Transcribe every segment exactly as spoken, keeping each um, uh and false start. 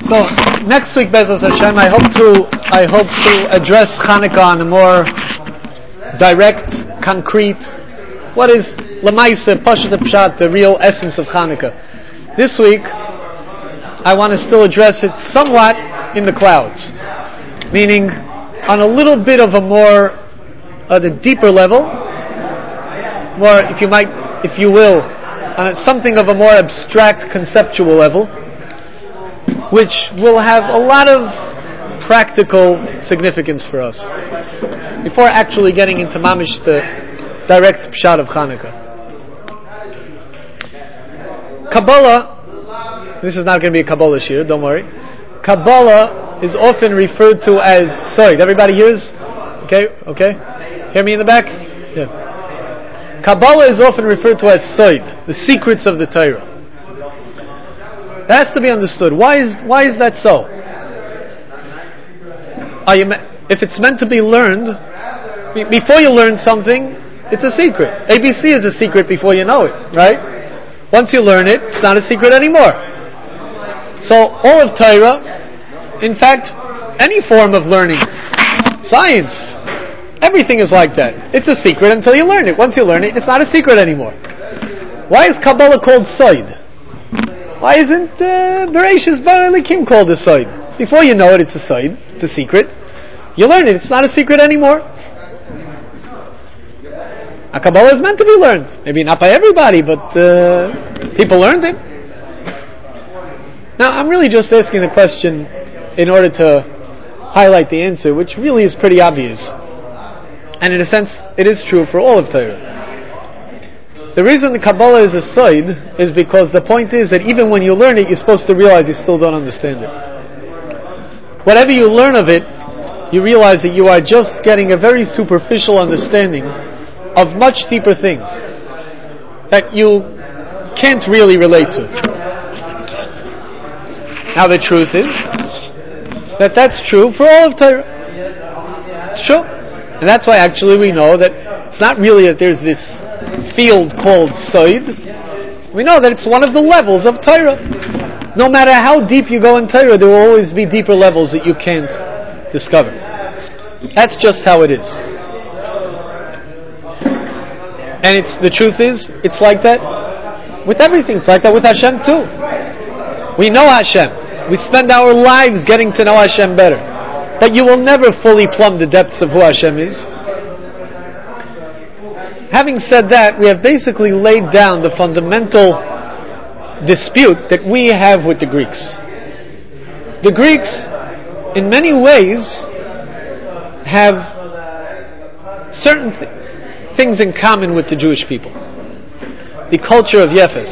So next week, Bezos Hashem, I hope to I hope to address Hanukkah on a more direct, concrete. What is Lamaisa Pashat Pshat, the real essence of Hanukkah? This week, I want to still address it somewhat in the clouds, meaning on a little bit of a more, at a deeper level, more, if you might, if you will, on a, something of a more abstract, conceptual level, which will have a lot of practical significance for us, before actually getting into mamish, the direct pshat of Hanukkah. Kabbalah, this is not going to be a Kabbalah shir, don't worry. Kabbalah is often referred to as Soid. Everybody hears? Okay, okay. Hear me in the back? Yeah. Kabbalah is often referred to as Soid, the secrets of the Torah. That has to be understood. Why is why is that so? Are you, if it's meant to be learned, before you learn something, it's a secret. A B C is a secret before you know it, right? Once you learn it, it's not a secret anymore. So all of Torah, in fact, any form of learning, science, everything is like that. It's a secret until you learn it. Once you learn it, it's not a secret anymore. Why is Kabbalah called Soid? Why isn't uh, Bereshis Bara Elikim called a Soid? Before you know it, it's a Soid. It's a secret. You learn it. It's not a secret anymore. A Kabbalah is meant to be learned. Maybe not by everybody, but uh, people learned it. Now, I'm really just asking the question in order to highlight the answer, which really is pretty obvious. And in a sense, it is true for all of Torah. The reason the Kabbalah is a Soid is because the point is that even when you learn it, you're supposed to realize you still don't understand it. Whatever you learn of it, you realize that you are just getting a very superficial understanding of much deeper things that you can't really relate to. Now the truth is that that's true for all of Torah. It's true. And that's why actually we know that it's not really that there's this field called Soid. We know that it's one of the levels of Torah. No matter how deep you go in Torah, there will always be deeper levels that you can't discover. That's just how it is. And it's the truth is, it's like that with everything. It's like that with Hashem too. We know Hashem. We spend our lives getting to know Hashem better. But you will never fully plumb the depths of who Hashem is. Having said that, we have basically laid down the fundamental dispute that we have with the Greeks. The Greeks, in many ways, have certain th- things in common with the Jewish people. The culture of Yefes.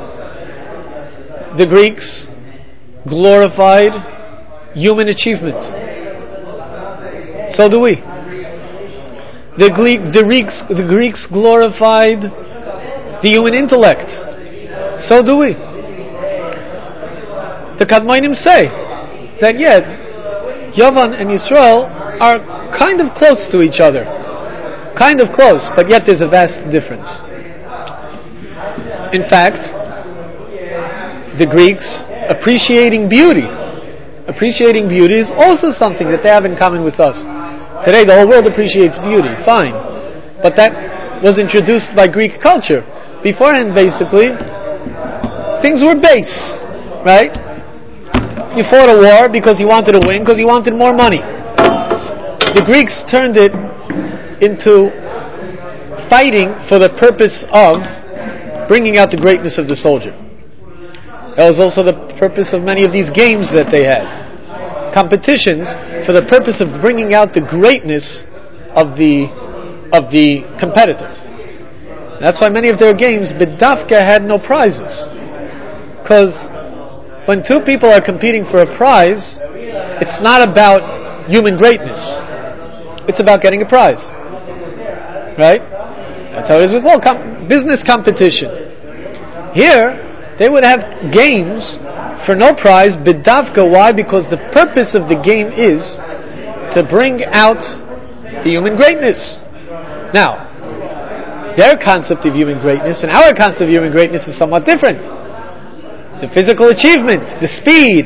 The Greeks glorified human achievement. So do we. The, Gle- the, Greeks, the Greeks glorified the human intellect. So do we. The Kadmonim say that, yeah, Yavan and Yisrael are kind of close to each other. Kind of close, but yet there's a vast difference. In fact, the Greeks appreciating beauty. Appreciating beauty is also something that they have in common with us. Today the whole world appreciates beauty, fine. But that was introduced by Greek culture. Beforehand, basically, things were base, right? You fought a war because you wanted to win, because you wanted more money. The Greeks turned it into fighting for the purpose of bringing out the greatness of the soldier. That was also the purpose of many of these games that they had. Competitions for the purpose of bringing out the greatness of the of the competitors. That's why many of their games, B'davka, had no prizes. Because when two people are competing for a prize, it's not about human greatness. It's about getting a prize. Right? That's how it is with all com- business competition. Here, they would have games for no prize, B'davka. Why? Because the purpose of the game is to bring out the human greatness. Now, their concept of human greatness and our concept of human greatness is somewhat different. The physical achievement, the speed, the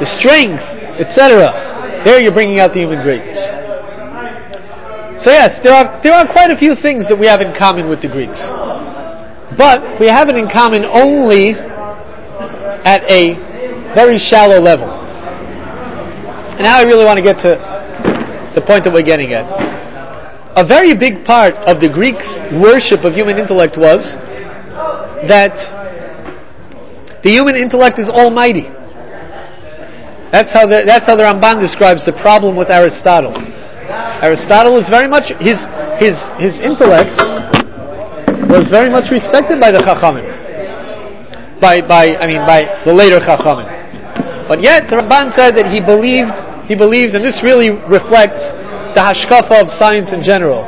the strength, et cetera. There you're bringing out the human greatness. So yes, there are there are quite a few things that we have in common with the Greeks. But we have it in common only at a very shallow level. And now I really want to get to the point that we're getting at. A very big part of the Greeks' worship of human intellect was that the human intellect is almighty. That's how the, that's how the Ramban describes the problem with Aristotle. Aristotle is very much, his his his intellect was very much respected by the Chachamim. By by I mean by the later Chachamim. But yet the Ramban said that he believed he believed, and this really reflects the hashkafa of science in general,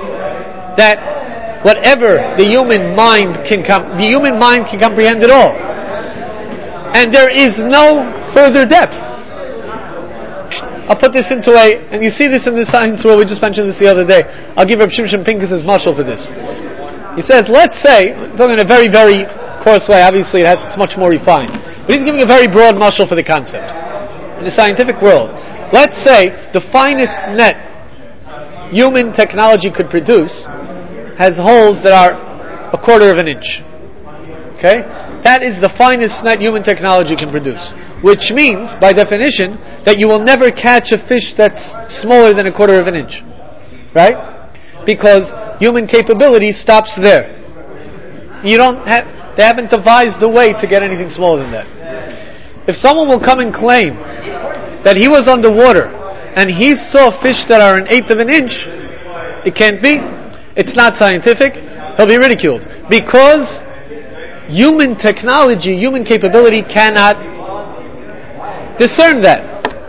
that whatever the human mind can com- the human mind can comprehend it all, and there is no further depth. I'll put this into a, and you see this in the science world. We just mentioned this the other day. I'll give Reb Shimshon Pincus's mashal for this. He says, let's say, talking in a very, very coarse way. Obviously, it has it's much more refined, but he's giving a very broad mashal for the concept in the scientific world. Let's say the finest net human technology could produce has holes that are a quarter of an inch. Okay? That is the finest net human technology can produce. Which means, by definition, that you will never catch a fish that's smaller than a quarter of an inch. Right? Because human capability stops there. You don't have, they haven't devised a way to get anything smaller than that. If someone will come and claim that he was underwater and he saw fish that are an eighth of an inch, it can't be. It's not scientific. He'll be ridiculed. Because human technology, human capability cannot discern that.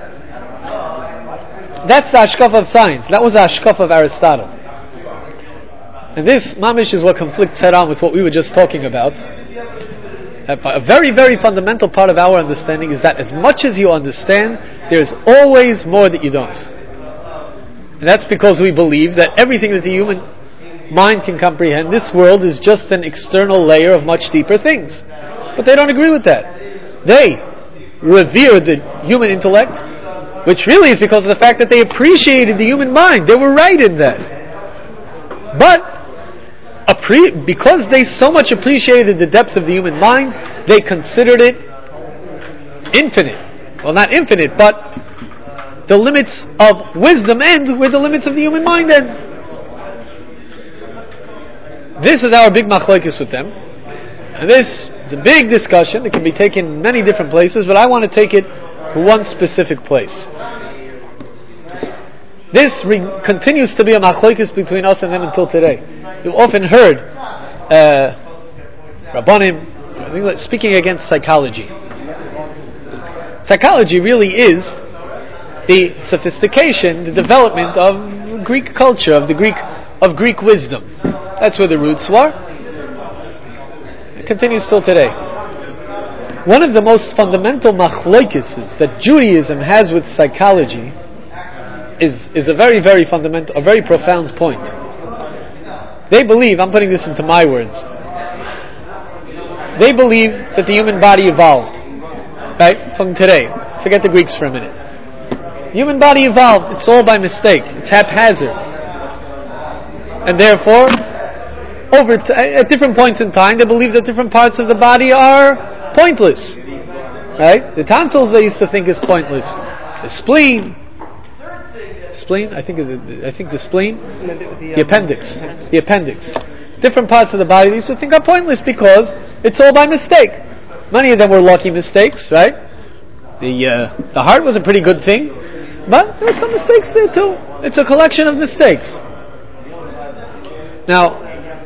That's the hashkafa of science. That was the hashkafa of Aristotle. And this, mamish, is what conflicts head on with what we were just talking about. A very, very fundamental part of our understanding is that as much as you understand, there's always more that you don't. And that's because we believe that everything that the human mind can comprehend, this world is just an external layer of much deeper things. But they don't agree with that. They revere the human intellect, which really is because of the fact that they appreciated the human mind. They were right in that. But appre- because they so much appreciated the depth of the human mind, they considered it infinite. Well, not infinite, but the limits of wisdom end where the limits of the human mind end. This is our big machlokes with them. And this is a big discussion that can be taken many different places, but I want to take it to one specific place. This re- continues to be a machlokes between us and them until today. You've often heard uh, Rabbanim speaking against psychology. Psychology really is the sophistication, the development of Greek culture, of the Greek of Greek wisdom. That's where the roots were. Continues still today. One of the most fundamental machlokes that Judaism has with psychology is is a very, very fundamental, a very profound point. They believe, I'm putting this into my words, they believe that the human body evolved. Right? Talking today. Forget the Greeks for a minute. The human body evolved. It's all by mistake. It's haphazard. And therefore, Over t- at different points in time, they believe that different parts of the body are pointless. Right? The tonsils they used to think is pointless. The spleen, spleen. I think is it, I think the spleen, the appendix, the appendix. Different parts of the body they used to think are pointless because it's all by mistake. Many of them were lucky mistakes, right? The uh, the heart was a pretty good thing, but there were some mistakes there too. It's a collection of mistakes. Now,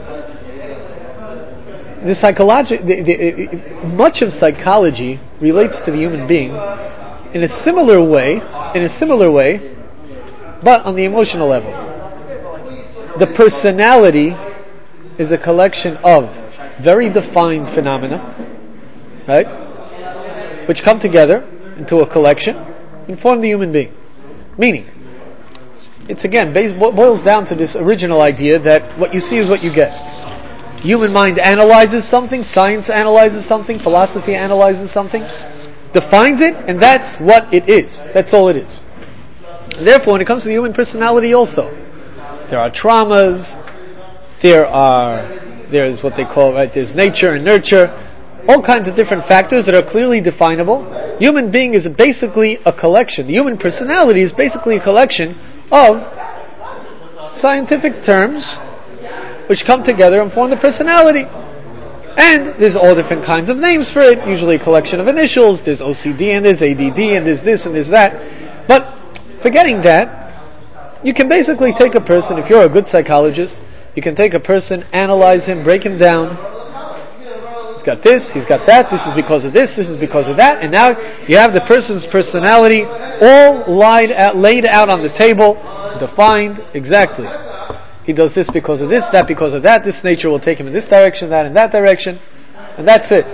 The psychology, the, the, uh, much of psychology relates to the human being in a similar way, in a similar way, but on the emotional level. The personality is a collection of very defined phenomena, right, which come together into a collection and form the human being. Meaning, it's again based, boils down to this original idea that what you see is what you get. Human mind analyzes something, science analyzes something, philosophy analyzes something, defines it, and that's what it is. That's all it is. And therefore, when it comes to the human personality also, there are traumas, there are, there's what they call, right, there's nature and nurture, all kinds of different factors that are clearly definable. Human being is basically a collection. The human personality is basically a collection of scientific terms which come together and form the personality. And there's all different kinds of names for it, usually a collection of initials. There's O C D and there's A D D and there's this and there's that. But forgetting that, you can basically take a person, if you're a good psychologist, you can take a person, analyze him, break him down. He's got this, he's got that, this is because of this, this is because of that, and now you have the person's personality all laid out, laid out on the table, defined exactly. He does this because of this, that because of that, this nature will take him in this direction, that in that direction, and that's it.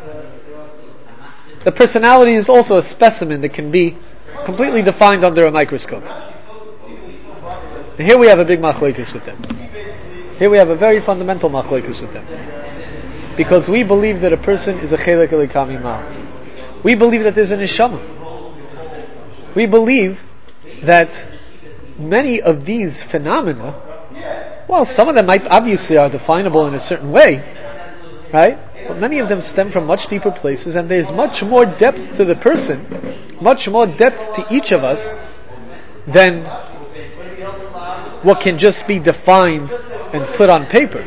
The personality is also a specimen that can be completely defined under a microscope. And here we have a big machlokes with them. Here we have a very fundamental machlokes with them. Because we believe that a person is a chelek elikam imah. We believe that there's a neshama. We believe that many of these phenomena, well, some of them might obviously are definable in a certain way, right? But many of them stem from much deeper places, and there's much more depth to the person, much more depth to each of us than what can just be defined and put on paper.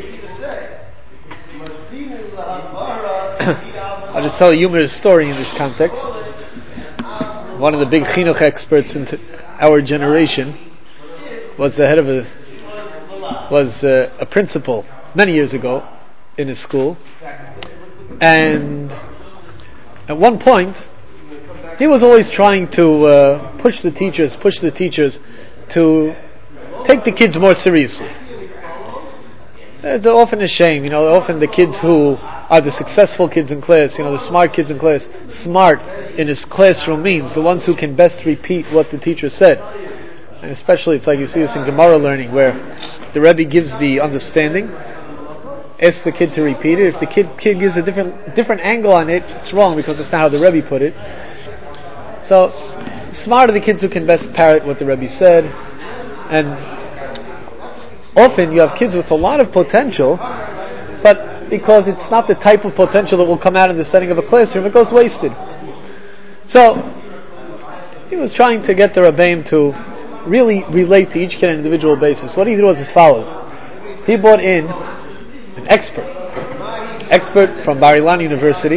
I'll just tell a humorous story in this context. One of the big chinuch experts in our generation was the head of a was uh, a principal many years ago in his school, and at one point he was always trying to uh, push the teachers, push the teachers to take the kids more seriously. It's often a shame, you know. Often the kids who are the successful kids in class, you know, the smart kids in class, smart in his classroom means the ones who can best repeat what the teacher said. And especially, it's like you see this in Gemara learning, where the Rebbe gives the understanding, asks the kid to repeat it. If the kid kid gives a different different angle on it, it's wrong because it's not how the Rebbe put it. So, smart are the kids who can best parrot what the Rebbe said, and often you have kids with a lot of potential, but because it's not the type of potential that will come out in the setting of a classroom, it goes wasted. So, he was trying to get the Rebbeim to really relate to each kid on an individual basis. What he did was as follows. He brought in an expert, expert from Bar Ilan University,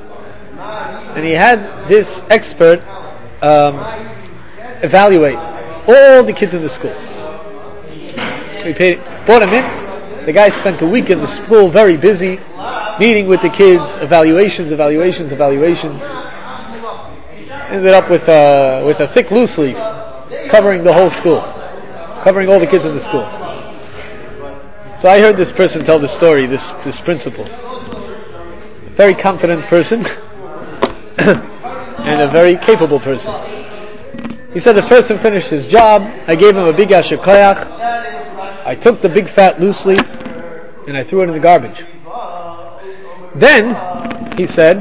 and he had this expert um, evaluate all the kids in the school. He paid, brought him in. The guy spent a week in the school, very busy, meeting with the kids, evaluations, evaluations, evaluations. Ended up with a, with a thick loose leaf covering the whole school, covering all the kids in the school. So I heard this person tell the story, this this principal. A very confident person and a very capable person. He said the person finished his job, I gave him a big asher koyach, I took the big fat loose leaf and I threw it in the garbage. Then, he said,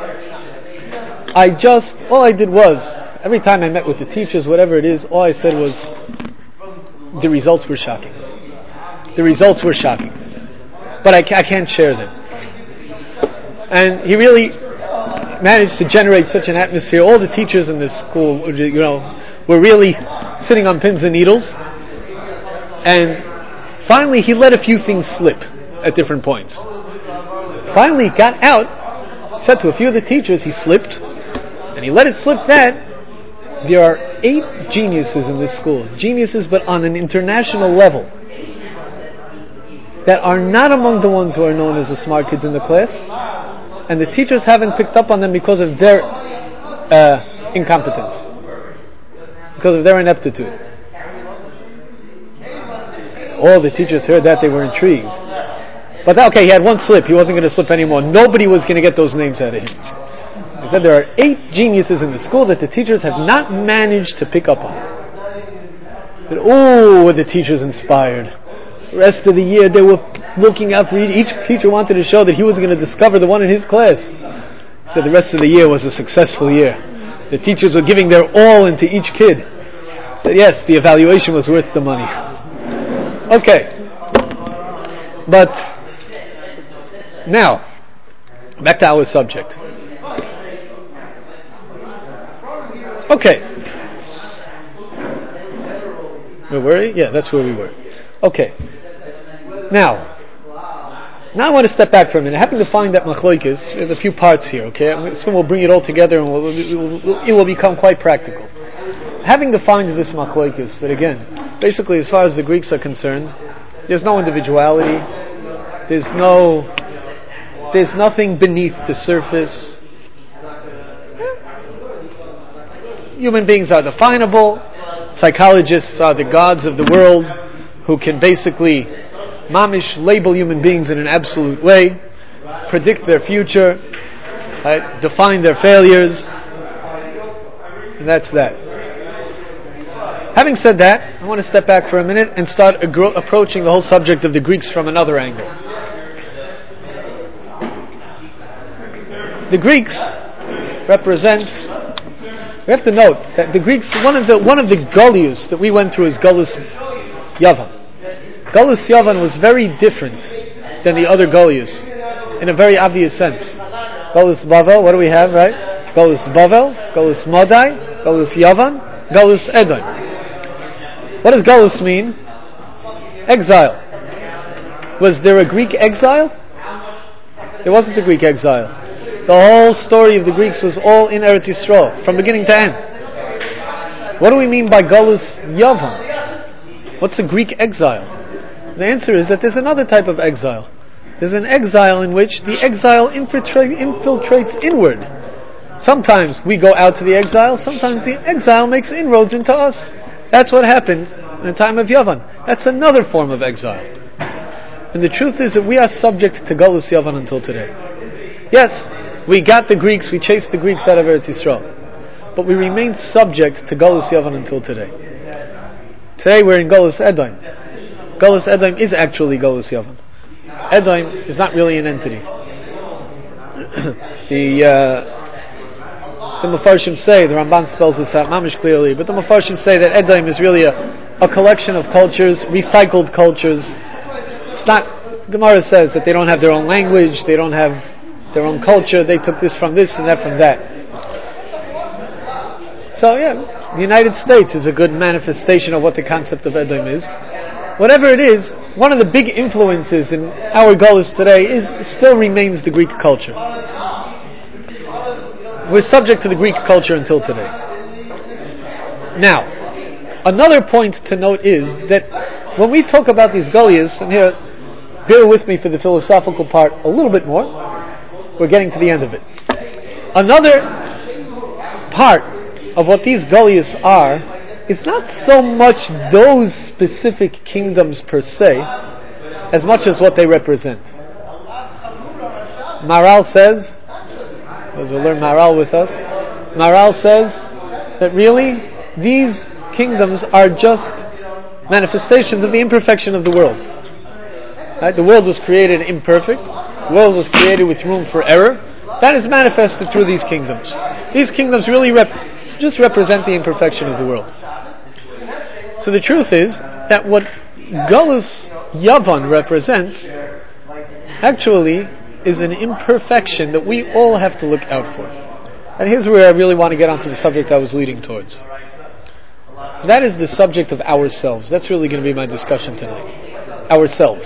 I just, all I did was, every time I met with the teachers, whatever it is, all I said was, the results were shocking. The results were shocking. But I, ca- I can't share them. And he really managed to generate such an atmosphere. All the teachers in this school, you know, were really sitting on pins and needles. And finally he let a few things slip at different points. Finally he got out, said to a few of the teachers, he slipped, and he let it slip that there are eight geniuses in this school. Geniuses, but on an international level, that are not among the ones who are known as the smart kids in the class, and the teachers haven't picked up on them because of their uh, incompetence, because of their ineptitude. All the teachers heard that, they were intrigued. But okay, he had one slip, he wasn't going to slip anymore. Nobody was going to get those names out of him. He said there are eight geniuses in the school that the teachers have not managed to pick up on. But oh, were the teachers inspired. The rest of the year they were looking out for each, each teacher wanted to show that he was going to discover the one in his class. He said the rest of the year was a successful year. The teachers were giving their all into each kid. He said yes, the evaluation was worth the money. Okay. But now, back to our subject. Okay. Where were we? Yeah, that's where we were. Okay. Now, now I want to step back for a minute. I happen to find that Machlokes, there's a few parts here, okay? Soon we'll bring it all together and we'll, it, will, it will become quite practical. Having defined this Machlokes, that again, basically as far as the Greeks are concerned, there's no individuality, there's no, there's nothing beneath the surface. Human beings are definable. Psychologists are the gods of the world who can basically mamish label human beings in an absolute way, predict their future, right, define their failures, and that's that. Having said that, I want to step back for a minute and start agro- approaching the whole subject of the Greeks from another angle. The Greeks represent, we have to note that the Greeks, one of the one of the Golius that we went through is Golus Yavan. Golus Yavan was very different than the other Golius in a very obvious sense. Golus Bavel, what do we have, right? Golus Bavel, Golus Madai, Golus Yavan, Golus Edom. What does Golus mean? Exile. Was there a Greek exile? There wasn't a Greek exile. The whole story of the Greeks was all in Eretz Yisrael, from beginning to end. What do we mean by Golus Yavan? What's a Greek exile? The answer is that there's another type of exile. There's an exile in which the exile infiltra- infiltrates inward. Sometimes we go out to the exile, sometimes the exile makes inroads into us. That's what happened in the time of Yavan. That's another form of exile. And the truth is that we are subject to Golus Yavan until today. Yes, we got the Greeks, we chased the Greeks out of Eretz Yisrael, but we remain subject to Golus Yavan until today. Today we're in Golus Edom. Golus Edom is actually Golus Yavan. Edom is not really an entity. the uh, the Mefarshim say, the Ramban spells this out mamish clearly, but the Mefarshim say that Edom is really a, a collection of cultures, recycled cultures. It's not, Gemara says that they don't have their own language, they don't have their own culture, they took this from this and that from that. So yeah, the United States is a good manifestation of what the concept of Edom is. Whatever it is, one of the big influences in our Golus today is still remains the Greek culture. We're subject to the Greek culture until today. Now, another point to note is that when we talk about these Golias, and here, bear with me for the philosophical part a little bit more, we're getting to the end of it. Another part of what these Golias are is not so much those specific kingdoms per se, as much as what they represent. Maral says, those who learn Maral with us, Maral says that really these kingdoms are just manifestations of the imperfection of the world. Right? The world was created imperfect. The world was created with room for error. That is manifested through these kingdoms. These kingdoms really rep- just represent the imperfection of the world. So the truth is that what Golus Yavan represents actually is an imperfection that we all have to look out for. And here's where I really want to get onto the subject I was leading towards. That is the subject of ourselves. That's really going to be my discussion tonight. Ourselves.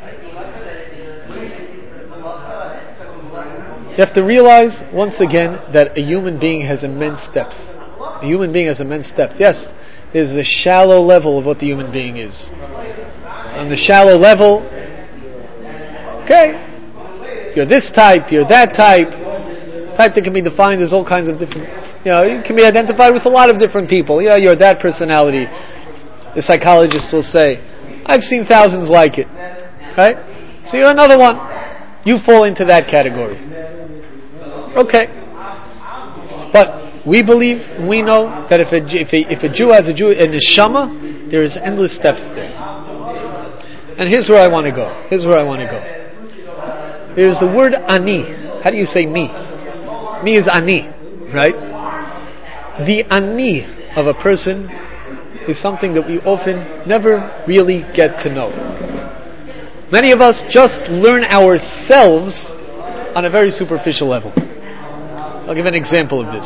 You have to realize, once again, that a human being has immense depth. A human being has immense depth. Yes, there's the shallow level of what the human being is. On the shallow level, okay, you're this type, you're that type. Type that can be defined as all kinds of different, you know, it can be identified with a lot of different people. Yeah, you're that personality. The psychologist will say, I've seen thousands like it. Right? So you're another one. You fall into that category. Okay. But we believe, we know that if a, if a, if a Jew has a Jew, a neshama, there is endless depth there. And here's where I want to go. Here's where I want to go. There's the word ani. How do you say me? Mi is ani, right? The ani of a person is something that we often never really get to know. Many of us just learn ourselves on a very superficial level. I'll give an example of this.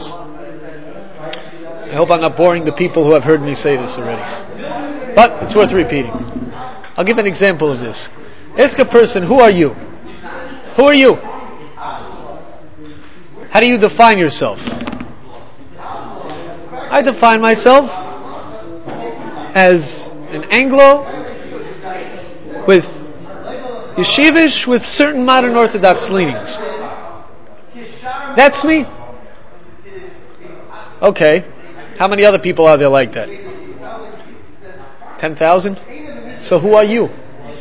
I hope I'm not boring the people who have heard me say this already. But it's worth repeating. I'll give an example of this. Ask a person, who are you? Who are you? How do you define yourself? I define myself as an Anglo with yeshivish with certain modern Orthodox leanings. That's me. Okay. How many other people are there like that? Ten thousand? So who are you?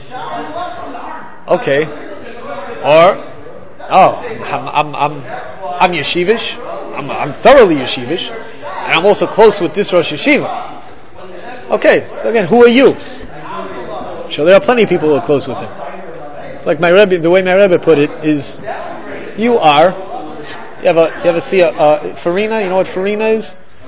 Okay. Or, oh, I'm, I'm, I'm, I'm yeshivish. I'm, I'm thoroughly yeshivish. And I'm also close with this Rosh Yeshiva. Okay, so again, who are you? Sure, there are plenty of people who are close with him. It's like my Rebbe, the way my Rebbe put it is, you are, you ever, you ever see a, a farina? You know what farina is?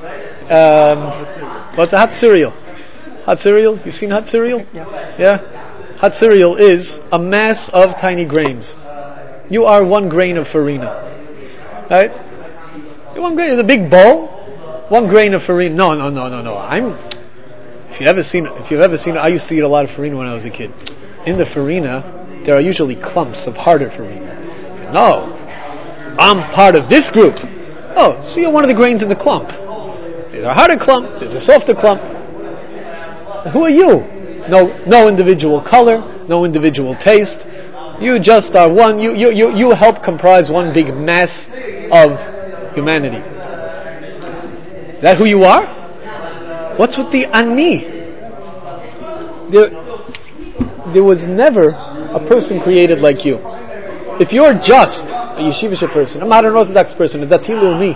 Um, what's a hot cereal? Hot cereal? You've seen hot cereal? Yeah. Yeah? Hot cereal is a mass of tiny grains. You are one grain of farina. Right? You're one grain is a big bowl. One grain of farina. No, no, no, no, no. I'm. If you ever seen, if you've ever seen, I used to eat a lot of farina when I was a kid. In the farina, there are usually clumps of harder farina. I said, no, I'm part of this group. Oh, so you're one of the grains in the clump. There's a harder clump. There's a softer clump. Who are you? No, no individual color, no individual taste. You just are one. You, you, you, you help comprise one big mass of humanity. Is that who you are? What's with the ani? There, there was never a person created like you. If you're just a yeshivish person, a modern Orthodox person, a dati leumi,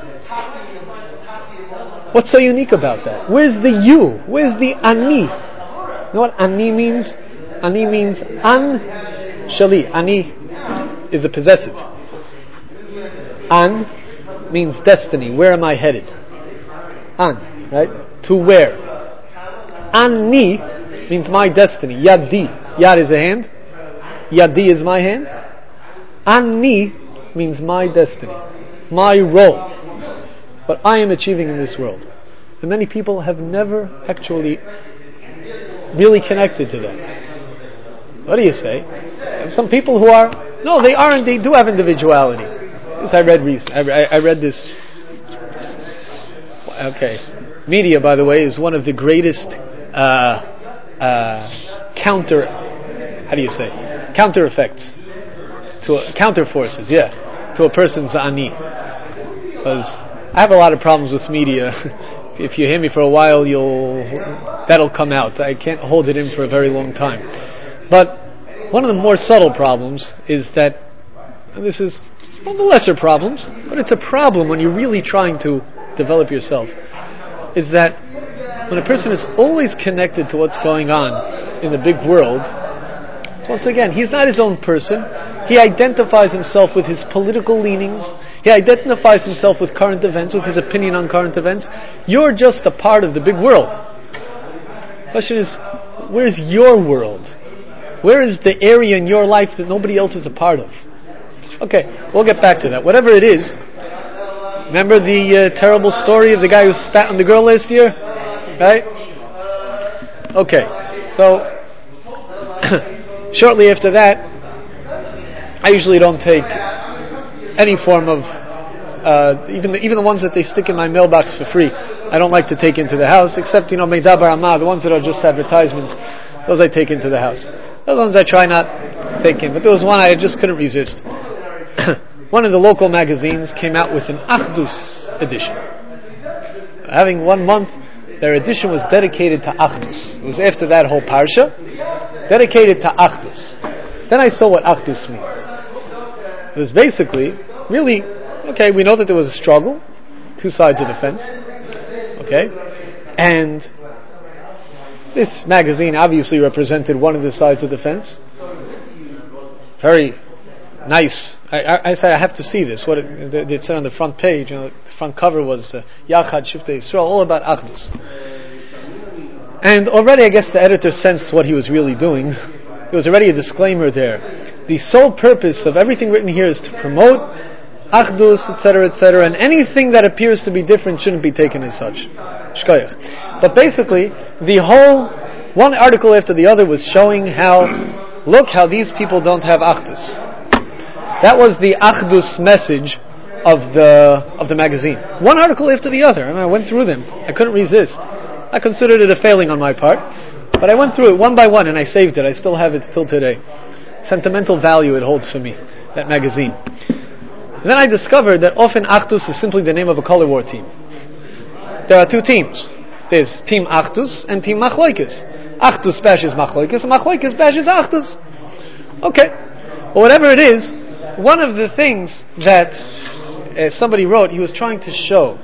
what's so unique about that? Where's the you? Where's the ani? You know what ani means? Ani means an shali. Ani is a possessive. An means destiny. Where am I headed? An, right? To where? Ani means my destiny. Yadi. Yad is a hand. Yadi is my hand. Ani means my destiny. My role. What I am achieving in this world. And many people have never actually really connected to that. What do you say? Some people who are, no, they aren't, they do have individuality. This I read recently. I, I read this. Okay. Media, by the way, is one of the greatest uh, uh, counter, how do you say? Counter effects. To a, counter forces, yeah. To a person's ani. Because I have a lot of problems with media. If you hear me for a while, you'll that'll come out. I can't hold it in for a very long time. But one of the more subtle problems is that, and this is one of the lesser problems, but it's a problem when you're really trying to develop yourself, is that when a person is always connected to what's going on in the big world, so once again, he's not his own person. He identifies himself with his political leanings. He identifies himself with current events, with his opinion on current events. You're just a part of the big world. The question is, where's your world? Where is the area in your life that nobody else is a part of? Okay, we'll get back to that. Whatever it is, remember the uh, terrible story of the guy who spat on the girl last year? Right? Okay, so shortly after that, I usually don't take any form of, uh, even the, even the ones that they stick in my mailbox for free. I don't like to take into the house, except, you know, Meidabar Amah, the ones that are just advertisements, those I take into the house. Those ones I try not to take in. But there was one I just couldn't resist. One of the local magazines came out with an Achdus edition. Having one month, their edition was dedicated to Achdus. It was after that whole parsha, dedicated to Achdus. Then I saw what Achdus means. It was basically, really, okay, we know that there was a struggle, two sides of the fence, okay, and this magazine obviously represented one of the sides of the fence, very nice. I, I, I say I have to see this. What it, it, it said on the front page, you know, the front cover was uh, Yachad Shiftei Yisrael, all about Achdus. And already I guess the editor sensed what he was really doing. There was already a disclaimer there. The sole purpose of everything written here is to promote Achdus, et cetera, et cetera, and anything that appears to be different shouldn't be taken as such. Shkoyach. But basically, the whole, one article after the other was showing how, look how these people don't have Achdus. That was the Achdus message of the of the magazine. One article after the other. I mean, I went through them. I couldn't resist. I considered it a failing on my part, but I went through it one by one and I saved it. I still have it till today. Sentimental value it holds for me, that magazine. And then I discovered that often Achdus is simply the name of a color war team. There are two teams. There's Team Achdus and Team Machloikis. Achdus bashes Machloikis and Machloikis bashes Achdus. Okay. But whatever it is, one of the things that uh, somebody wrote, he was trying to show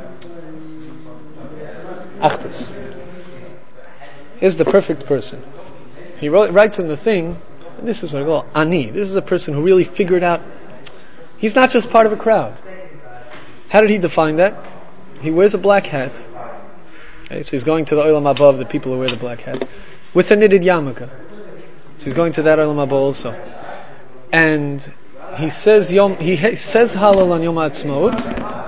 Achdus is the perfect person. He wrote, writes in the thing, this is what I call Ani. This is a person who really figured out he's not just part of a crowd. How did he define that? He wears a black hat. Okay, so he's going to the Olam Haba, the people who wear the black hat, with a knitted yarmulke. So he's going to that Olam Haba also. And he says Yom, he says Hallel on Yom Ha'atzmaut,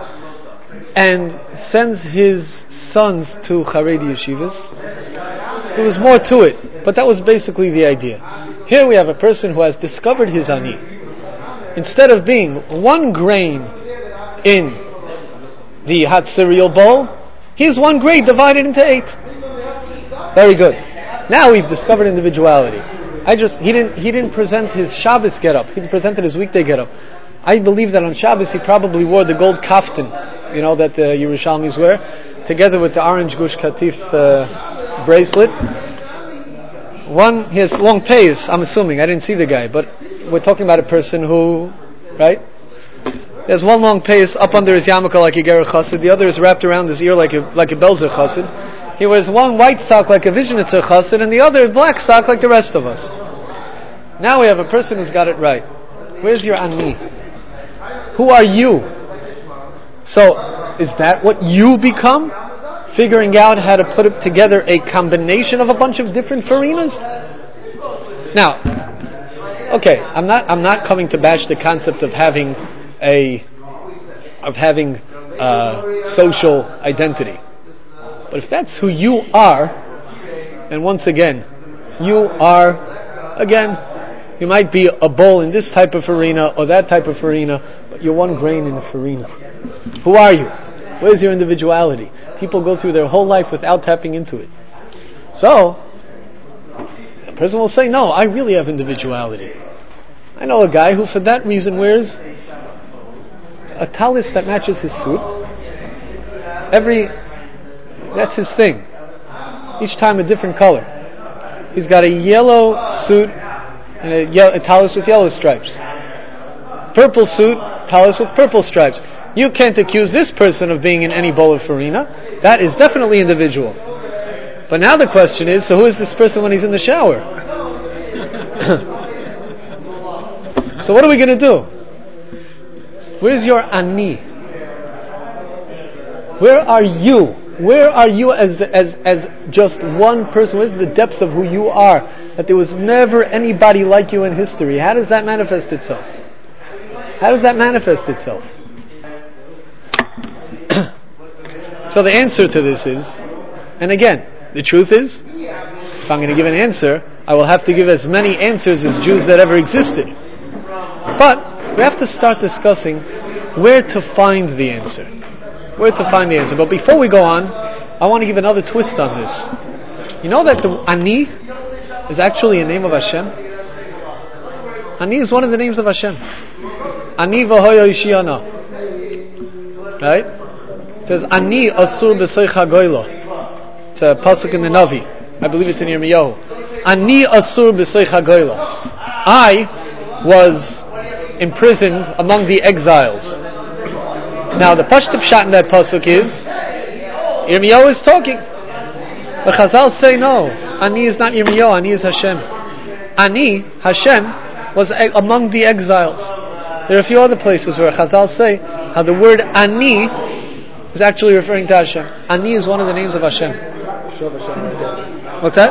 and sends his sons to Haredi yeshivas. There was more to it, but that was basically the idea. Here we have a person who has discovered his Ani. Instead of being one grain in the hot cereal bowl, he's one grain divided into eight. Very good. Now we've discovered individuality. I just he didn't he didn't present his Shabbos get-up. He presented his weekday get-up. I believe that on Shabbos he probably wore the gold kaftan, you know, that the Yerushalmis wear, together with the orange Gush Katif uh, bracelet. One, he has long pays, I'm assuming. I didn't see the guy, but we're talking about a person who, right? There's one long pays up under his yarmulke like a Ger Chassid. The other is wrapped around his ear like a like a Belzer Chassid. He wears one white sock like a Vizhnitzer Chassid, and the other black sock like the rest of us. Now we have a person who's got it right. Where's your Ani? Who are you? So, is that what you become? Figuring out how to put it together a combination of a bunch of different farinas? Now, okay, I'm not I'm not coming to bash the concept of having a of having uh, social identity. But if that's who you are, and once again, you are, again, you might be a bull in this type of arena or that type of arena, but you're one grain in the farina. Who are you? Where's your individuality? People go through their whole life without tapping into it. So, a person will say, no, I really have individuality. I know a guy who for that reason wears a talis that matches his suit. Every, that's his thing. Each time a different color. He's got a yellow suit and a, ye- a talis with yellow stripes. Purple suit, talis with purple stripes. You can't accuse this person of being in any bowl of farina. That is definitely individual. But now the question is, so who is this person when he's in the shower? So what are we going to do? Where's your Ani? Where are you? Where are you as as as just one person? Where's the depth of who you are? That there was never anybody like you in history. How does that manifest itself? How does that manifest itself? So the answer to this is, and again, the truth is, if I'm going to give an answer, I will have to give as many answers as Jews that ever existed. But we have to start discussing where to find the answer. Where to find the answer. But before we go on, I want to give another twist on this. You know that the Ani is actually a name of Hashem? Ani is one of the names of Hashem. Ani v'hoyo yishiana. Right? It says, Ani asur b'soich hagoylo. It's a pasuk in the Navi. I believe it's in Yirmiyahu. Ani asur b'soich hagoylo. I was imprisoned among the exiles. Now the pashtup shot in that pasuk is Yirmiyahu is talking. The Chazal say no. Ani is not Yirmiyahu. Ani is Hashem. Ani, Hashem, was a- among the exiles. There are a few other places where Chazal say how the word Ani is actually referring to Hashem. Ani is one of the names of Hashem. What's that?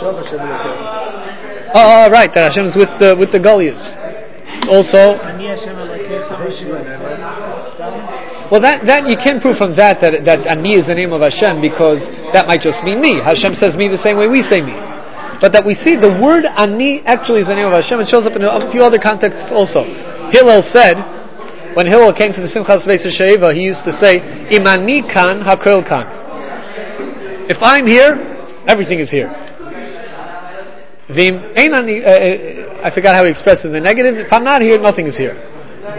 Oh, right, that Hashem is with the with the Goliaths. Also, well, that that you can't prove from that that that Ani is the name of Hashem, because that might just mean me. Hashem says me the same way we say me. But that we see the word Ani actually is the name of Hashem. It shows up in a few other contexts also. Hillel said, when Hillel came to the Simchas Beis Sheva, he used to say, Imani kan, hakrel kan. If I'm here, everything is here. Vim einani, uh, I forgot how he expressed it in the negative. If I'm not here, nothing is here.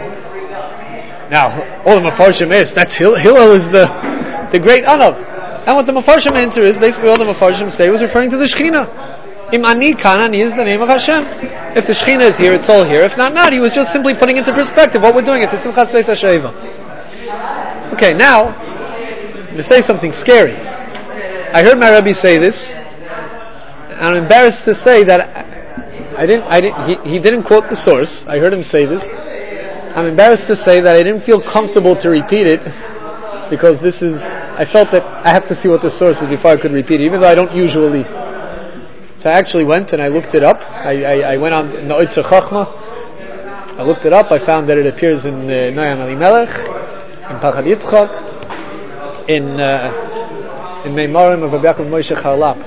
Now, all the Mefarshim is, that's Hillel, Hillel is the the great Anav. And what the Mefarshim answer is, basically all the Mefarshim say was referring to the Shekhinah. Imani kan, Ani is the name of Hashem. If the Shekhinah is here, it's all here. If not, not. He was just simply putting into perspective what we're doing at the Simchas Beis Sheva. Okay, now, I'm going to say something scary. I heard my Rebbe say this, and I'm embarrassed to say that I didn't. I didn't. He, he didn't quote the source. I heard him say this. I'm embarrassed to say that I didn't feel comfortable to repeat it, because this is. I felt that I have to see what the source is before I could repeat it, even though I don't usually. So I actually went and I looked it up. I, I, I went on Noitzer Chachma. I looked it up. I found that it appears in uh, Noam Elimelech, in Pachad Yitzchak, in uh, in Meimarim of Rabbi Yaakov Moshe Charlap.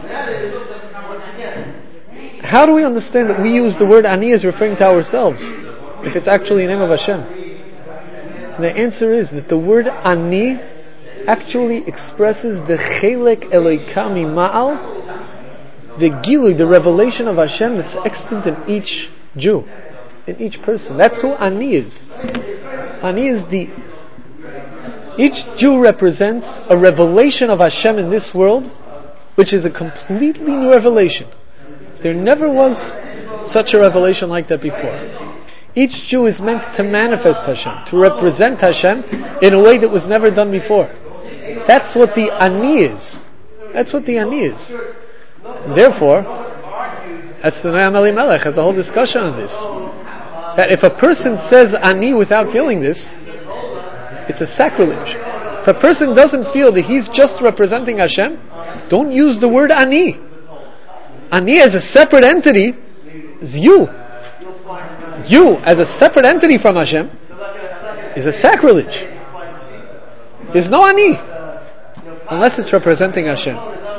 How do we understand that we use the word Ani as referring to ourselves, if it's actually the name of Hashem? And the answer is that the word Ani actually expresses the Chelek Eloika Mima'al, the Gilui, the revelation of Hashem that's extant in each Jew, in each person. That's who Ani is. Ani is the... Each Jew represents a revelation of Hashem in this world, which is a completely new revelation. There never was such a revelation like that before. Each Jew is meant to manifest Hashem, to represent Hashem in a way that was never done before. That's what the Ani is. That's what the Ani is. And therefore, that's the Noam Elimelech has a whole discussion on this. That if a person says Ani without feeling this, it's a sacrilege. If a person doesn't feel that he's just representing Hashem, don't use the word Ani. Ani as a separate entity is you. You as a separate entity from Hashem is a sacrilege. There's no Ani unless it's representing Hashem.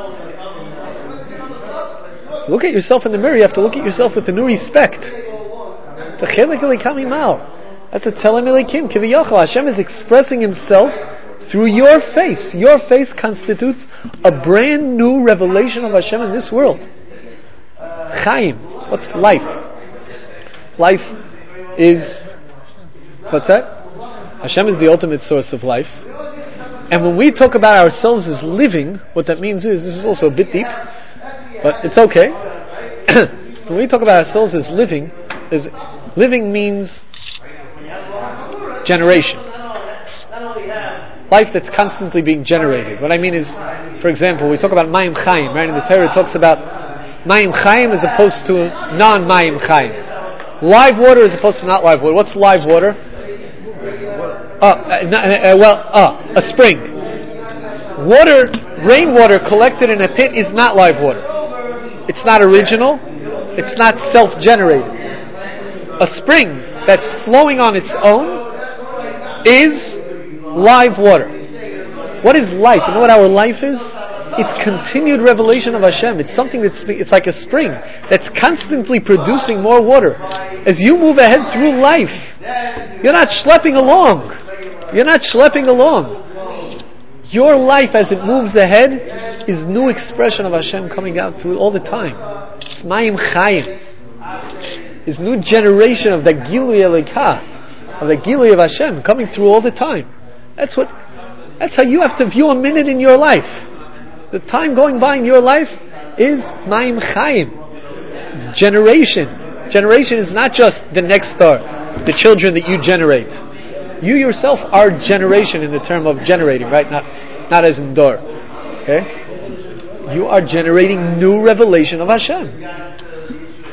Look at yourself in the mirror. You have to look at yourself with a new respect. It's a chelek elikami mao. That's a telem elikim kiviyachal. Hashem is expressing Himself through your face. Your face constitutes a brand new revelation of Hashem in this world. Chaim. What's life? Life is, what's that? Hashem is the ultimate source of life. And when we talk about ourselves as living, what that means is, this is also a bit deep, but it's okay. When we talk about ourselves as living, is living means generation. Life that's constantly being generated. What I mean is, for example, we talk about Mayim Chaim, right? In the Torah it talks about Mayim Chaim as opposed to non-Mayim Chaim. Live water as opposed to not live water. What's live water? Uh, uh, uh, well, uh, a spring. Water, rainwater collected in a pit is not live water. It's not original. It's not self-generated. A spring that's flowing on its own is live water. What is life? You know what our life is? It's continued revelation of Hashem. It's something that's, it's like a spring that's constantly producing more water. As you move ahead through life, you're not schlepping along. You're not schlepping along. Your life as it moves ahead is new expression of Hashem coming out through all the time. It's Mayim Chaim. It's new generation of the Gilui Elikah, of the Gilui of Hashem coming through all the time. That's what. That's how you have to view a minute in your life. The time going by in your life is Mayim Chaim. It's generation. Generation is not just the next star, the children that you generate. You yourself are generation in the term of generating, right? Not, not as in door. Okay? You are generating new revelation of Hashem.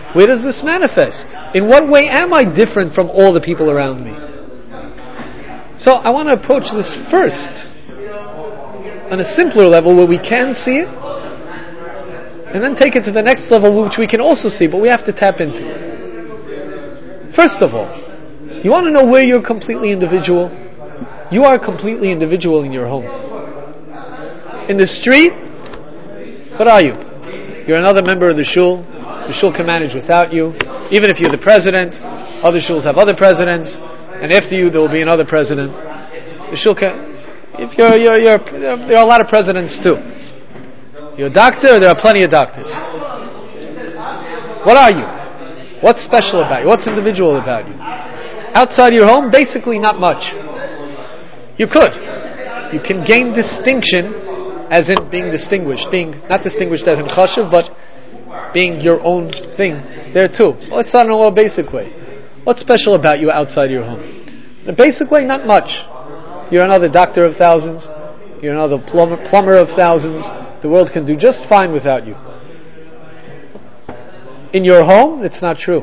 Where does this manifest? In what way am I different from all the people around me? So I want to approach this first on a simpler level where we can see it, and then take it to the next level which we can also see, but we have to tap into it. First of all, you want to know where you're completely individual? You are completely individual in your home. In the street, what are you? You're another member of the shul. The shul can manage without you. Even if you're the president, other shuls have other presidents, and after you there will be another president. The shul can, if you're, you're, you're, there are a lot of presidents too. You're a doctor, there are plenty of doctors. What are you? What's special about you? What's individual about you? Outside your home, basically not much. You could. You can gain distinction as in being distinguished. Being, not distinguished as in chashuv, but being your own thing there too. Well, let's start in a more basic way. What's special about you outside your home? In a basic way, not much. You're another doctor of thousands. You're another plumber, plumber of thousands. The world can do just fine without you. In your home, it's not true.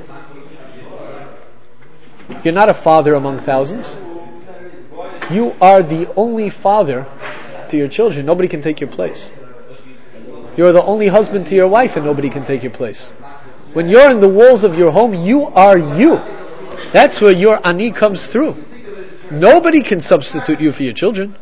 You're not a father among thousands. You are the only father to your children. Nobody can take your place. You're the only husband to your wife, and nobody can take your place. When you're in the walls of your home, you are you. That's where your ani comes through. Nobody can substitute you for your children.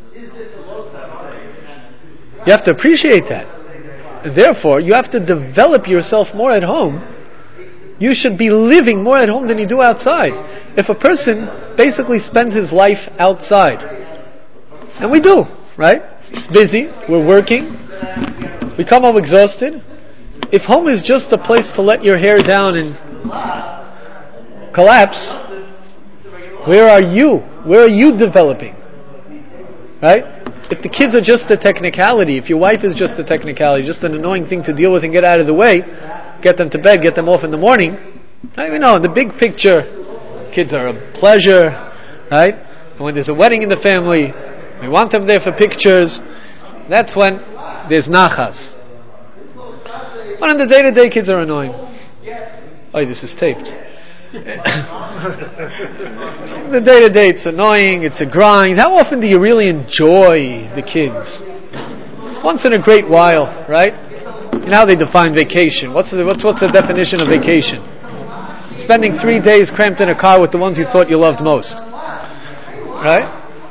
You have to appreciate that. And therefore, you have to develop yourself more at home. You should be living more at home than you do outside. If a person basically spends his life outside, and we do, right? It's busy, we're working, we come home exhausted. If home is just a place to let your hair down and collapse, where are you? Where are you developing? Right? If the kids are just a technicality, if your wife is just a technicality, just an annoying thing to deal with and get out of the way, get them to bed, get them off in the morning, right? You know, in the big picture, kids are a pleasure, right? And when there's a wedding in the family, we want them there for pictures. That's when there's nachas. But in the day-to-day, kids are annoying. Oh, this is taped. The day-to-day, it's annoying, it's a grind. How often do you really enjoy the kids? Once in a great while, right? You know how they define vacation. What's the, what's, what's the definition of vacation? Spending three days cramped in a car with the ones you thought you loved most. Right?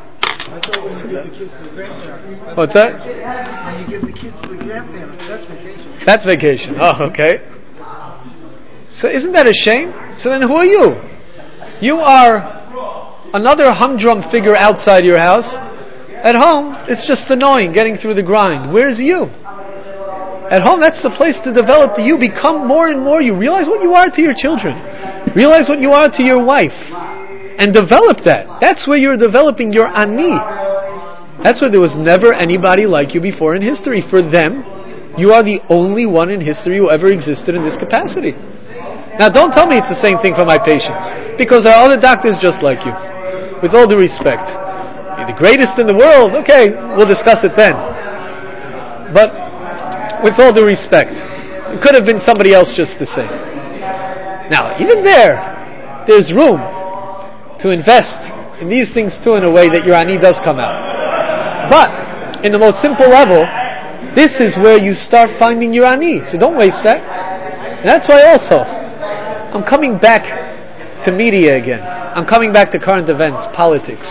What's that? When you give the kids to the grandparents, that's vacation. That's vacation. Oh, okay. So isn't that a shame? So then who are you? You are another humdrum figure outside your house. At home, it's just annoying getting through the grind. Where's you? At home, that's the place to develop the you. Become more and more you. Realize what you are to your children. Realize what you are to your wife. And develop that. That's where you're developing your ani. That's where there was never anybody like you before in history. For them, you are the only one in history who ever existed in this capacity. Now don't tell me it's the same thing for my patients, because there are other doctors just like you. With all due respect. You're the greatest in the world, okay, we'll discuss it then. But with all due respect, it could have been somebody else just the same. Now, even there, there's room to invest in these things too in a way that your ani does come out. But, in the most simple level, this is where you start finding your ani, so don't waste that. And that's why also, I'm coming back to media again. I'm coming back to current events, politics.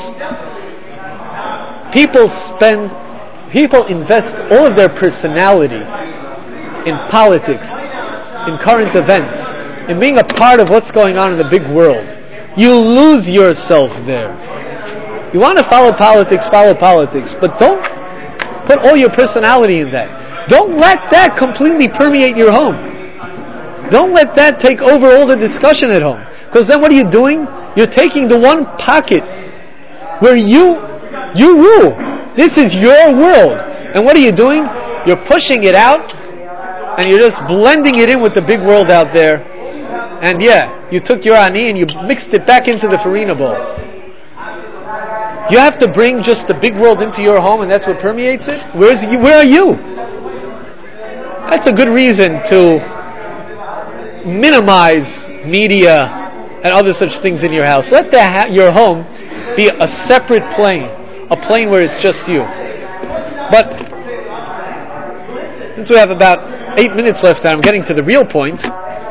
People spend, people invest all of their personality in politics, in current events, in being a part of what's going on in the big world. You lose yourself there. You want to follow politics, follow politics, but don't put all your personality in that. Don't let that completely permeate your home. Don't let that take over all the discussion at home. Because then what are you doing? You're taking the one pocket where you you rule. This is your world. And what are you doing? You're pushing it out and you're just blending it in with the big world out there. And yeah, you took your ani and you mixed it back into the farina bowl. You have to bring just the big world into your home and that's what permeates it? Where's you? Where are you? That's a good reason to minimize media and other such things in your house. Let the ha- your home be a separate plane, a plane where it's just you. But since we have about eight minutes left and I'm getting to the real point,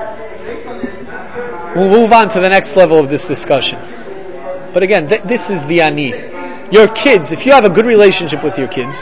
we'll move on to the next level of this discussion. But again, th- this is the ani. Your kids, if you have a good relationship with your kids,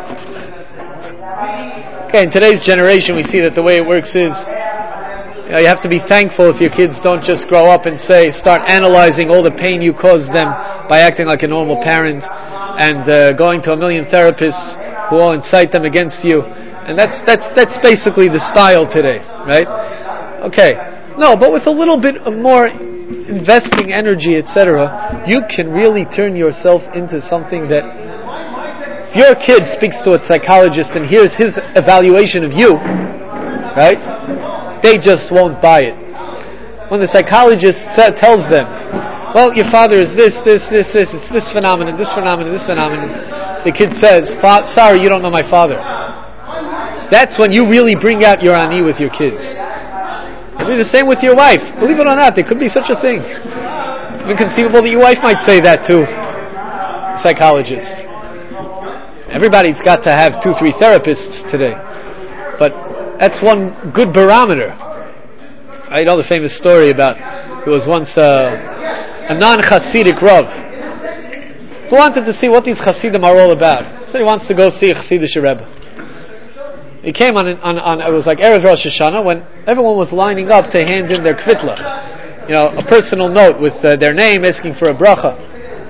okay, in today's generation we see that the way it works is, you know, you have to be thankful if your kids don't just grow up and say, start analyzing all the pain you caused them by acting like a normal parent and uh, going to a million therapists who all incite them against you. And that's that's that's basically the style today, right? Okay. No, but with a little bit more investing energy, et cetera, you can really turn yourself into something that, if your kid speaks to a psychologist and hears his evaluation of you, right, they just won't buy it. When the psychologist sa- tells them, well, your father is this, this, this, this, it's this phenomenon, this phenomenon, this phenomenon, the kid says, sorry, you don't know my father. That's when you really bring out your ani with your kids. It'll be the same with your wife. Believe it or not, there could be such a thing. It's inconceivable that your wife might say that to a psychologist. Everybody's got to have two, three therapists today. But that's one good barometer. I know the famous story about, there was once a, a non-Hasidic Rav who wanted to see what these Hasidim are all about. So he wants to go see a Hasidic Rebbe. He came on, on, on, it was like Erev Rosh Hashanah, when everyone was lining up to hand in their kvitla. You know, a personal note with uh, their name asking for a bracha.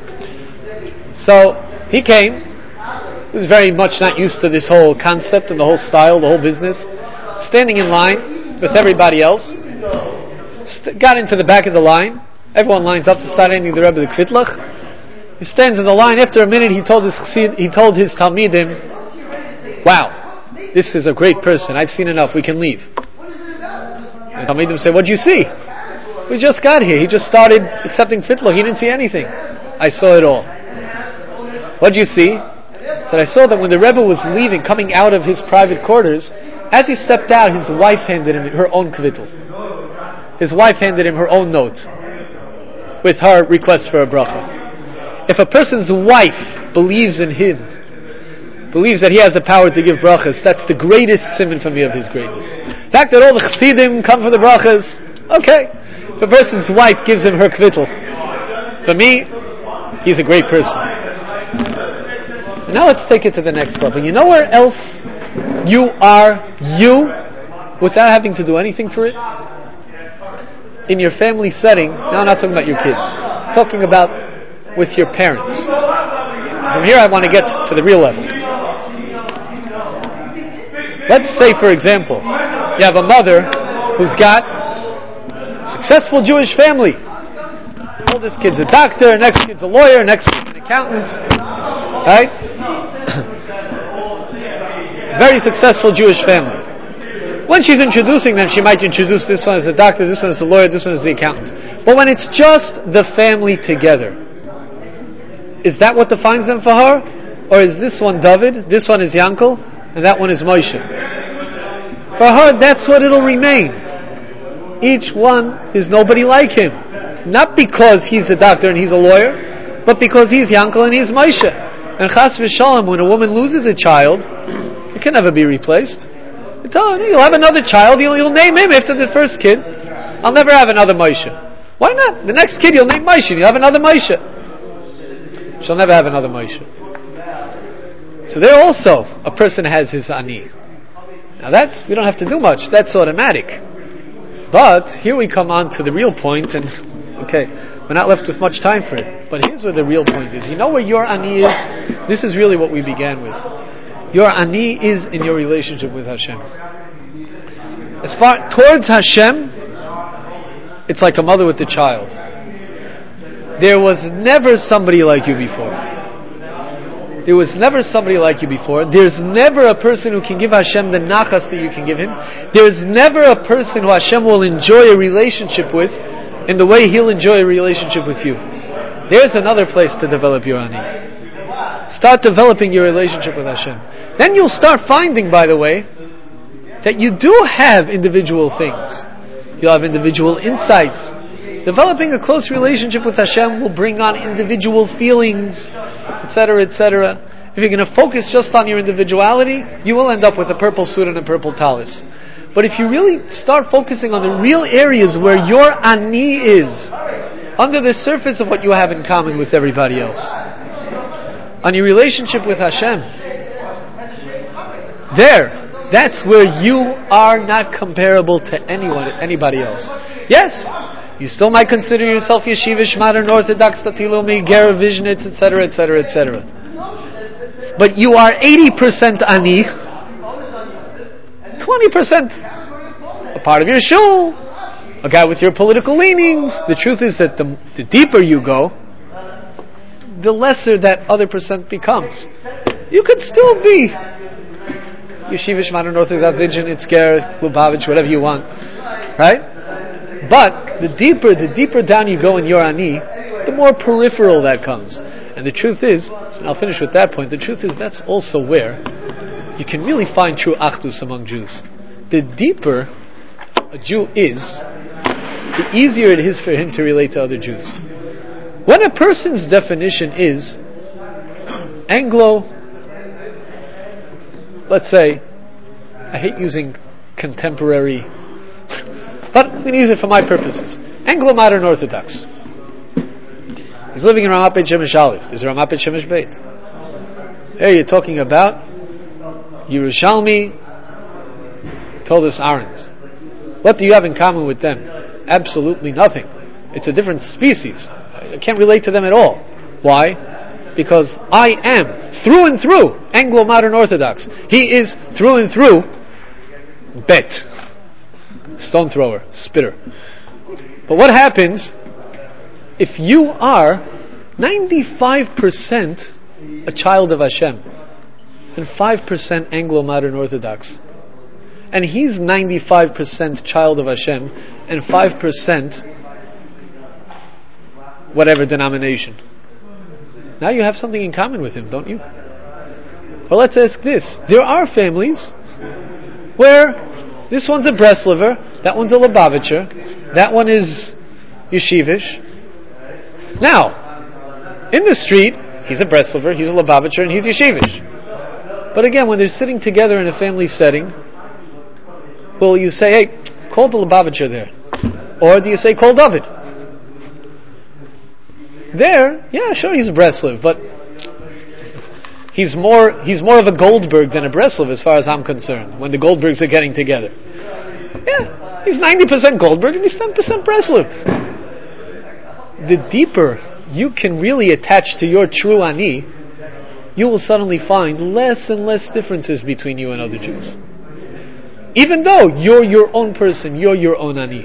So, he came. He was very much not used to this whole concept and the whole style, the whole business. Standing in line with everybody else. St- got into the back of the line. Everyone lines up to start handing the Rebbe the kvitlach. He stands in the line. After a minute, he told his, he told his Talmidim, wow, this is a great person. I've seen enough. We can leave. And Talmidim say, what did you see? We just got here. He just started accepting fitla. He didn't see anything. I saw it all. What did you see? He said, I saw that when the Rebbe was leaving, coming out of his private quarters, as he stepped out, his wife handed him her own kvitl. His wife handed him her own note with her request for a bracha. If a person's wife believes in him, believes that he has the power to give brachas, that's the greatest simon for me of his greatness. The fact that all the chassidim come for the brachas, okay. If a person's wife gives him her kvitl, for me, he's a great person. And now let's take it to the next level. You know where else you are you without having to do anything for it? In your family setting. Now I'm not talking about your kids. I'm talking about with your parents. From here I want to get to the real level. Let's say, for example, you have a mother who's got a successful Jewish family. Oldest kid's a doctor, next kid's a lawyer, next kid's an accountant. Right? Very successful Jewish family. When she's introducing them, she might introduce this one as the doctor, this one as the lawyer, this one as the accountant. But when it's just the family together, is that what defines them for her? Or is this one David, this one is Yankel, and that one is Moshe? For her, that's what it'll remain. Each one is nobody like him. Not because he's a doctor and he's a lawyer, but because he's Yankel and he's Moshe. And Chas v'Shalom, when a woman loses a child, it can never be replaced. You tell her, you'll have another child, you'll, you'll name him after the first kid. I'll never have another Moshe. Why not? The next kid you'll name Moshe, you'll have another Moshe. She'll never have another Moshe. So there also, a person has his ani. Now that's, we don't have to do much, that's automatic. But, here we come on to the real point, and, okay, we're not left with much time for it. But here's where the real point is. You know where your ani is? This is really what we began with. Your ani is in your relationship with Hashem. As far towards Hashem, it's like a mother with the child. There was never somebody like you before. There was never somebody like you before. There's never a person who can give Hashem the nachas that you can give Him. There's never a person who Hashem will enjoy a relationship with in the way He'll enjoy a relationship with you. There's another place to develop your ani. Start developing your relationship with Hashem. Then you'll start finding, by the way, that you do have individual things. You'll have individual insights. Developing a close relationship with Hashem will bring on individual feelings, et cetera, et cetera. If you're going to focus just on your individuality, you will end up with a purple suit and a purple talis. But if you really start focusing on the real areas where your ani is, under the surface of what you have in common with everybody else, on your relationship with Hashem, there, that's where you are not comparable to anyone, anybody else. Yes, you still might consider yourself yeshivish, modern Orthodox, Tatilomi, Ger, Vishnitz, et cetera, et cetera, et cetera. But you are eighty percent ani, twenty percent a part of your shul, a guy with your political leanings. The truth is that the, the deeper you go, the lesser that other percent becomes. You could still be yeshivish, modern Orthodox, Vishnitz, Ger, Lubavitch, whatever you want, right? But the deeper, the deeper down you go in your ani, the more peripheral that comes. And the truth is, and I'll finish with that point, the truth is that's also where you can really find true achdus among Jews. The deeper a Jew is, the easier it is for him to relate to other Jews. When a person's definition is Anglo, let's say, I hate using contemporary, but I'm going to use it for my purposes, Anglo-modern Orthodox. He's living in Ramat Beit Shemesh Aleph. Is Ramat Beit Shemesh Beit? Here you're talking about Yerushalmi told us Aarons. What do you have in common with them? Absolutely nothing. It's a different species. I can't relate to them at all. Why? Because I am through and through Anglo-modern Orthodox. He is through and through Bet, stone thrower, spitter. But what happens if you are ninety-five percent a child of Hashem and five percent Anglo-modern Orthodox, and he's ninety-five percent child of Hashem and five percent whatever denomination? Now you have something in common with him, don't you? Well, let's ask this. There are families where this one's a Breslover, that one's a Lubavitcher, that one is Yeshivish. Now, in the street, he's a Breslover, he's a Lubavitcher, and he's Yeshivish. But again, when they're sitting together in a family setting, will you say, hey, call the Lubavitcher there? Or do you say, call David? There, yeah, sure, he's a Breslov, but he's more he's more of a Goldberg than a Breslov as far as I'm concerned, when the Goldbergs are getting together. Yeah, he's ninety percent Goldberg and he's ten percent Breslov. The deeper you can really attach to your true ani, you will suddenly find less and less differences between you and other Jews. Even though you're your own person, you're your own ani.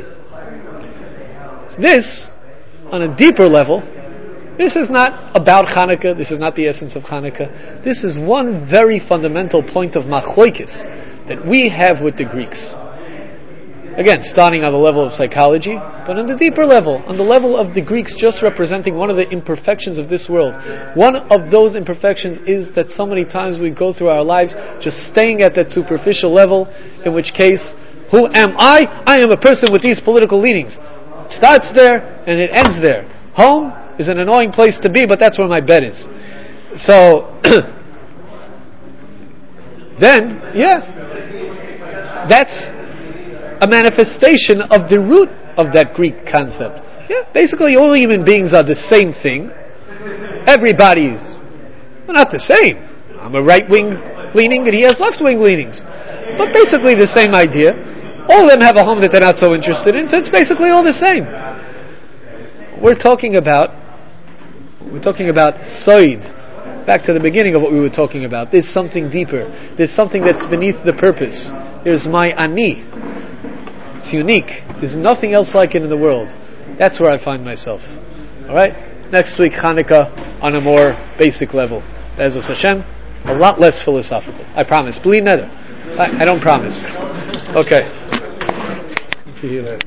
This, on a deeper level, this is not about Hanukkah, this is not the essence of Hanukkah. This is one very fundamental point of machloikis that we have with the Greeks. Again, starting on the level of psychology, but on the deeper level, on the level of the Greeks just representing one of the imperfections of this world. One of those imperfections is that so many times we go through our lives just staying at that superficial level, in which case, who am I? I am a person with these political leanings. It starts there and it ends there. Home is an annoying place to be, but that's where my bed is. So, then, yeah, that's a manifestation of the root of that Greek concept. Yeah, basically all human beings are the same thing. Everybody's well, not the same. I'm a right-wing leaning and he has left-wing leanings. But basically the same idea. All of them have a home that they're not so interested in, so it's basically all the same. We're talking about We're talking about Soid. Back to the beginning of what we were talking about. There's something deeper. There's something that's beneath the purpose. There's my ani. It's unique. There's nothing else like it in the world. That's where I find myself. Alright? Next week, Hanukkah on a more basic level. Be'ezus Hashem, a lot less philosophical. I promise. Bli neder. I, I don't promise. Okay.